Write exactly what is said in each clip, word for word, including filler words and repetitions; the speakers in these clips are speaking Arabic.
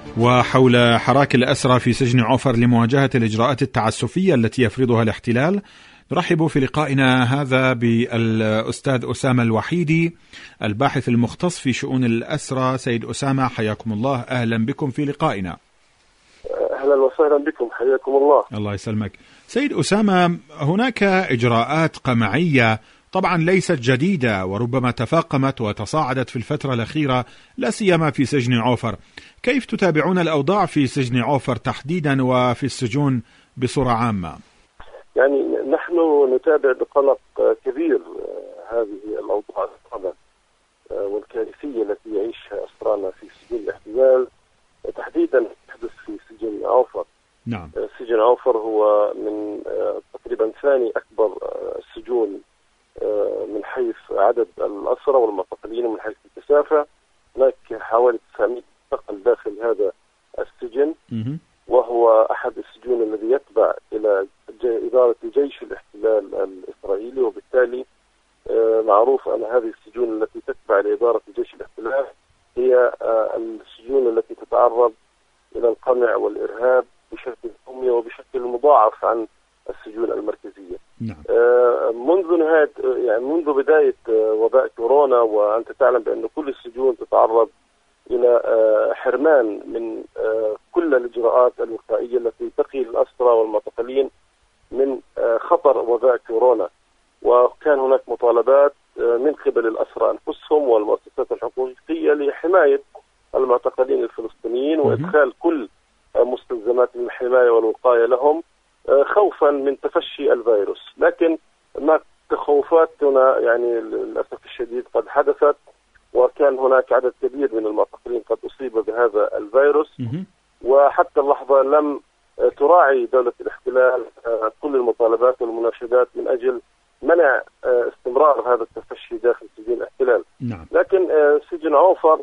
وحول حراك الأسرى في سجن عوفر لمواجهة الإجراءات التعسفية التي يفرضها الاحتلال، نرحب في لقائنا هذا بالأستاذ أسامة الوحيدي الباحث المختص في شؤون الأسرى. سيد أسامة حياكم الله، أهلا بكم في لقائنا. أهلا وسهلا بكم، حياكم الله. الله يسلمك. سيد أسامة، هناك إجراءات قمعية طبعا ليست جديدة وربما تفاقمت وتصاعدت في الفترة الأخيرة، لا سيما في سجن عوفر. كيف تتابعون الأوضاع في سجن عوفر تحديدا وفي السجون بصورة عامة؟ يعني نحن نتابع بقلق كبير هذه الأوضاع الصعبة والكارثية التي يعيشها أسرانا في سجون الاحتلال، تحديدا تحدث في سجن عوفر. نعم. سجن عوفر هو من تقريبا ثاني أكبر السجون من حيث عدد الأسرى والمعتقلين ومن حيث الكثافة. هناك حوالي تسعمائة معتقل داخل هذا السجن، وهو أحد السجون الذي يتبع إلى إدارة جيش الاحتلال الإسرائيلي، وبالتالي معروف أن هذه السجون التي تتبع لإدارة جيش الاحتلال هي السجون التي تتعرض إلى القمع والإرهاب بشكل يومي وبشكل مضاعف عن السجون المركزية. نعم. منذ نهاية يعني منذ بداية وباء كورونا، وأنت تعلم بأن كل السجون تتعرض إلى حرمان من كل الإجراءات الوقائية التي تقي الأسرى والمعتقلين من خطر وباء كورونا. وكان هناك مطالبات من قبل الأسرى أنفسهم والمؤسسات الحقوقية لحماية المعتقلين الفلسطينيين وإدخال كل مستلزمات الحماية والوقاية لهم خوفا من تفشي الفيروس. لكن هناك تخوفات هنا يعني للأسف الشديد قد حدثت، وكان هناك عدد كبير من المعتقلين قد أصيب بهذا الفيروس، وحتى اللحظة لم تراعي دولة الاحتلال كل المطالبات والمناشدات من أجل منع استمرار هذا التفشي داخل سجن الاحتلال. نعم. لكن سجن عوفر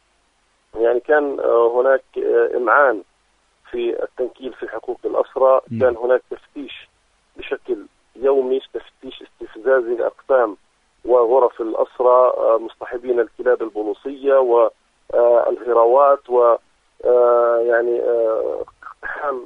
يعني كان هناك إمعان في التنكيل في حقوق الأسرى. نعم. كان هناك تفتيش بشكل يومي، تفتيش استفزازي لأقسام وغرف الأسرى مصطحبين الكلاب البوليسية والهراوات، و يعني اقتحام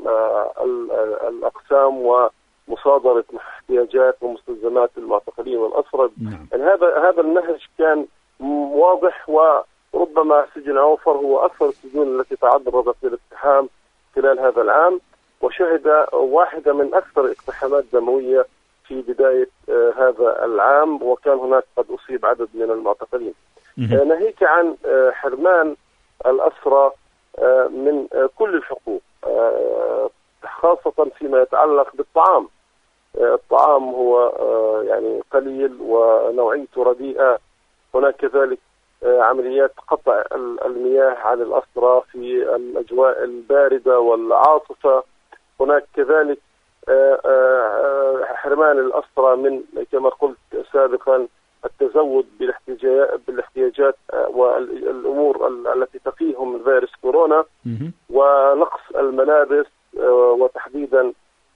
الأقسام ومصادرة احتياجات ومستلزمات المعتقلين والأسرى. نعم. يعني هذا هذا النهج كان واضح، وربما سجن عوفر هو أكثر السجون التي تعرضت للاقتحام خلال هذا العام، وشهد واحدة من أكثر اقتحامات دموية في بداية آه هذا العام، وكان هناك قد أصيب عدد من المعتقلين. آه ناهيك عن آه حرمان الأسرى آه من آه كل الحقوق، آه خاصة فيما يتعلق بالطعام. آه الطعام هو آه يعني قليل ونوعيته رديئة. هناك كذلك آه عمليات قطع المياه عن الأسرى في الأجواء الباردة والعاصفة. هناك كذلك حرمان الأسرى من كما قلت سابقا التزود بالاحتياجات والأمور التي تقيهم من فيروس كورونا، ونقص الملابس وتحديدا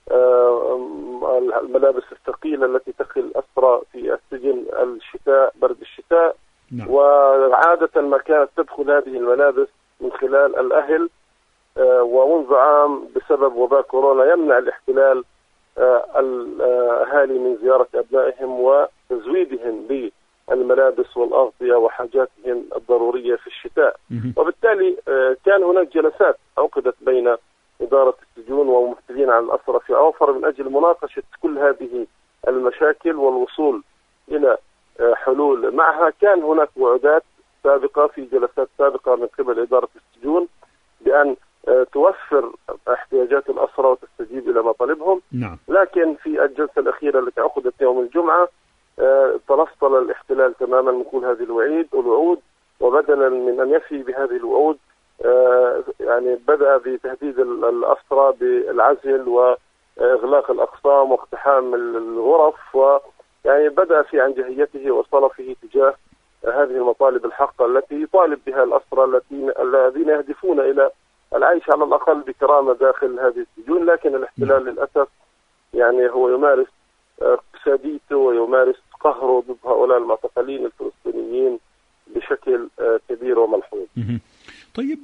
الملابس الثقيلة التي تقي الأسرى في السجن الشتاء، برد الشتاء. نعم. وعادة ما كانت تدخل هذه الملابس من خلال الأهل، ومنذ عام بسبب وباء كورونا يمنع الاحتلال الأهالي من زيارة أبنائهم وتزويدهم بالملابس والأغطية وحاجاتهم الضرورية في الشتاء. وبالتالي كان هناك جلسات عقدت بين إدارة السجون وممثلين عن الأسرى في عوفر من أجل مناقشة كل هذه المشاكل والوصول إلى حلول معها. كان هناك وعودات سابقة في جلسات سابقة من قبل إدارة السجون بأن توفر احتياجات الأسرى وتستجيب إلى مطالبهم. نعم. لكن في الجلسة الأخيرة التي عقدت يوم الجمعة تنصل الاحتلال تماما من كل هذه الوعيد الوعود، وبدلا من أن يفي بهذه الوعود يعني بدأ بتهديد الأسرى بالعزل وإغلاق الأقسام واقتحام الغرف، ويعني بدأ في عنجهيته وصلفه تجاه هذه المطالب الحقة التي يطالب بها الأسرى التي الذين يهدفون إلى العيش على الأقل بكرامة داخل هذه السجون. لكن الاحتلال للأسف يعني هو يمارس ساديته ويمارس قهره ضد هؤلاء المعتقلين الفلسطينيين بشكل كبير وملحوظ. طيب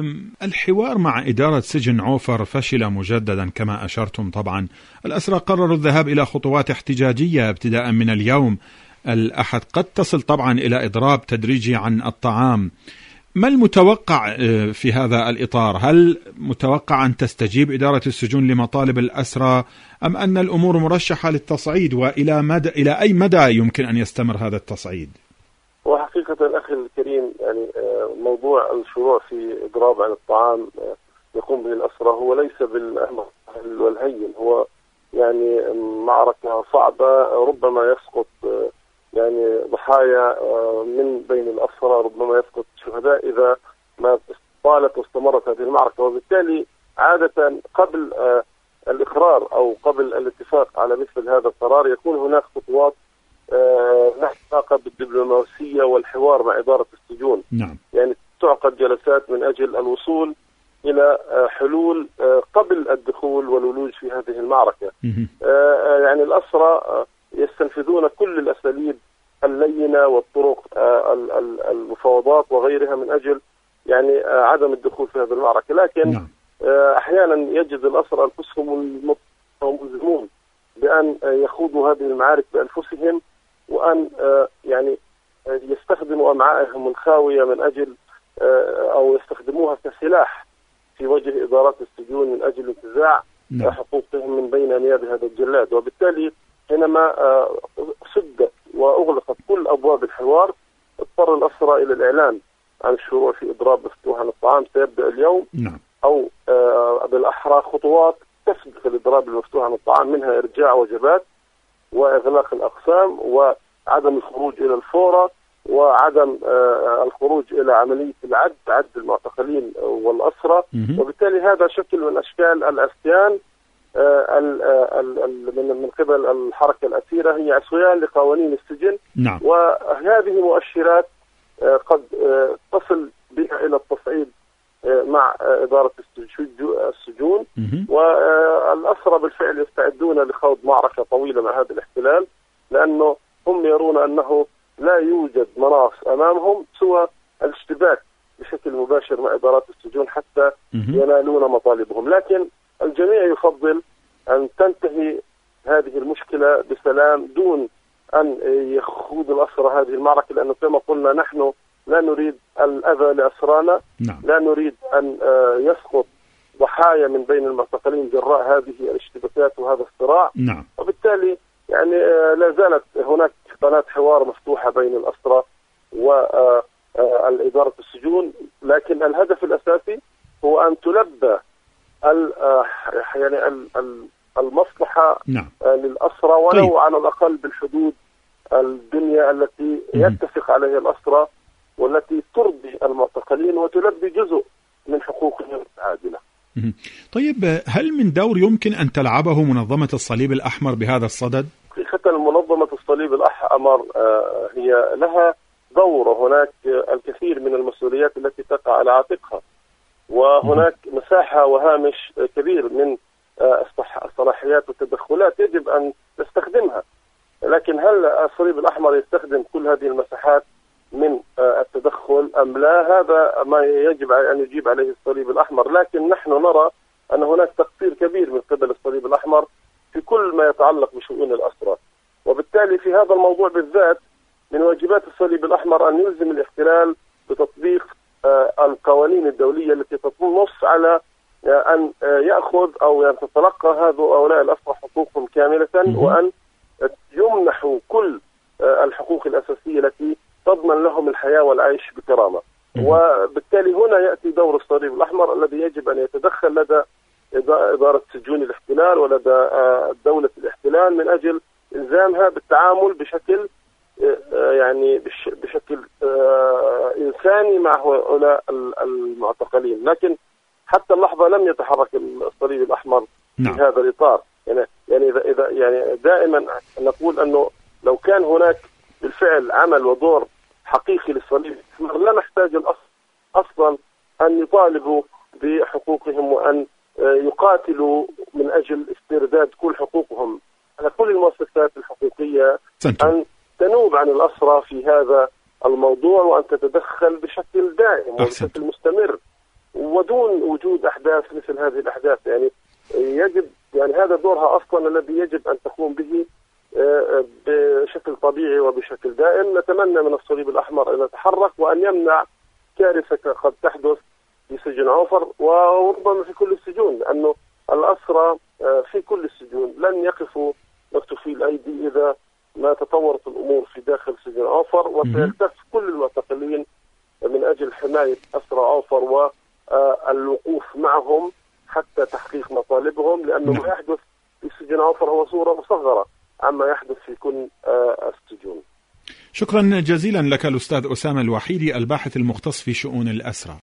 الحوار مع إدارة سجن عوفر فشل مجددا كما أشرتم. طبعا الأسرى قرروا الذهاب إلى خطوات احتجاجية ابتداء من اليوم الأحد، قد تصل طبعا إلى إضراب تدريجي عن الطعام. ما المتوقع في هذا الإطار؟ هل متوقع أن تستجيب إدارة السجون لمطالب الأسرى أم أن الأمور مرشحة للتصعيد، وإلى مدى إلى أي مدى يمكن أن يستمر هذا التصعيد؟ وحقيقة أخي الكريم، يعني موضوع الشروع في إضراب عن الطعام يقوم به الأسرى هو ليس بالأمر والهين، هو يعني معركة صعبة، ربما يسقط يعني ضحايا من بين الأسرى، ربما يسقط شهداء إذا ما طالت واستمرت هذه المعركة. وبالتالي عادة قبل الإقرار أو قبل الاتفاق على مثل هذا القرار يكون هناك خطوات لها علاقة بالدبلوماسية والحوار مع إدارة السجون. نعم. يعني تعقد جلسات من أجل الوصول إلى حلول قبل الدخول والولوج في هذه المعركة. يعني الأسرى يستنفذون كل الأساليب اللينة والطرق المفاوضات وغيرها من أجل يعني عدم الدخول في هذه المعركة، لكن نعم. أحيانا يجد الأسرى أنفسهم ملزمون بأن يخوضوا هذه المعارك بأنفسهم، وأن يعني يستخدموا أمعائهم الخاوية من أجل أو يستخدموها كسلاح في وجه إدارات السجون من أجل انتزاع نعم. حقوقهم من بين أنياب هذا الجلاد. وبالتالي حينما سدت وأغلقت كل أبواب الحوار اضطر الأسرى إلى الإعلان عن الشروع في إضراب مفتوح عن الطعام سيبدأ اليوم نعم. أو بالأحرى خطوات تسبق الإضراب المفتوح عن الطعام، منها إرجاع وجبات وإغلاق الأقسام وعدم الخروج إلى الفورة وعدم الخروج إلى عملية العد عد المعتقلين والأسرى. وبالتالي هذا شكل من أشكال العصيان من قبل الحركة الأسيرة، هي عصيان لقوانين السجن نعم. وهذه مؤشرات قد تصل بها إلى التصعيد مع إدارة السجون، والأسرى بالفعل يستعدون لخوض معركة طويلة مع هذا الاحتلال، لأنه هم يرون أنه لا يوجد مناص أمامهم سوى الاشتباك بشكل مباشر مع إدارات السجون حتى ينالون مطالبهم. لكن الجميع يفضل أن تنتهي هذه المشكلة بسلام دون أن يخوض الأسرى هذه المعركة، لأنه كما قلنا نحن لا نريد الأذى لأسرانا نعم. لا نريد أن يسقط ضحايا من بين المعتقلين جراء هذه الاشتباكات وهذا الصراع نعم. وبالتالي يعني لا زالت هناك قناة حوار مفتوحة بين الأسرى والإدارة السجون، لكن الهدف الأساسي هو أن تلبى يعني المصلحة نعم. للأسرى ولو طيب. على الأقل بالحدود الدنيا التي يتفق عليها الأسرى والتي ترضي المعتقلين وتلبي جزء من حقوقهم العادلة. طيب هل من دور يمكن أن تلعبه منظمة الصليب الأحمر بهذا الصدد؟ حقيقة منظمة الصليب الأحمر هي لها دور، هناك الكثير من المسؤوليات التي تقع على عاتقها، وهناك مساحة وهامش كبير من الصلاحيات والتدخلات يجب أن تستخدمها. لكن هل الصليب الأحمر يستخدم كل هذه المساحات من التدخل أم لا؟ هذا ما يجب أن يجيب عليه الصليب الأحمر، لكن نحن نرى أن هناك تقصير كبير من قبل الصليب الأحمر في كل ما يتعلق بشؤون الأسرى. وبالتالي في هذا الموضوع بالذات من واجبات الصليب الأحمر أن يلزم الاحتلال بتطبيق القوانين الدولية التي تنص على أن يأخذ أو أن تتلقى هؤلاء الأسرى حقوقهم كاملة، وأن يمنحوا كل الحقوق الأساسية التي تضمن لهم الحياة والعيش بكرامة. وبالتالي هنا يأتي دور الصليب الأحمر الذي يجب أن يتدخل لدى إدارة سجون الاحتلال ولدى دولة الاحتلال من أجل إلزامها بالتعامل بشكل يعني بشكل إنساني مع هؤلاء المعتقلين. لكن حتى اللحظة لم يتحرك الصليب الأحمر نعم. في هذا الإطار. يعني يعني إذا إذا يعني دائما نقول أنه لو كان هناك بالفعل عمل ودور حقيقي للصليب الأحمر لا نحتاج أصلا أن يطالبوا بحقوقهم وأن يقاتلوا من أجل استرداد كل حقوقهم. على كل المؤسسات الحقوقية سنتم. أن تنوب عن الأسرى في هذا الموضوع وأن تتدخل بشكل دائم أحسنت. وبشكل مستمر ودون وجود أحداث مثل هذه الأحداث. يعني يجب يعني هذا دورها أصلا الذي يجب أن تقوم به بشكل طبيعي وبشكل دائم. نتمنى من الصليب الأحمر أن يتحرك وأن يمنع كارثة قد تحدث في سجن عوفر وربما في كل السجون، لأنه الأسرى في كل السجون لن يقفوا مكتوفي الأيدي إذا ما تطورت الأمور في داخل سجن عوفر، وسيلتف كل المعتقلين من أجل حماية أسرى عوفر والوقوف معهم حتى تحقيق مطالبهم، لأنه ما يحدث في سجن عوفر هو صورة مصغرة عما يحدث في كل السجون. شكرا جزيلا لك الأستاذ أسامة الوحيدي، الباحث المختص في شؤون الأسرى.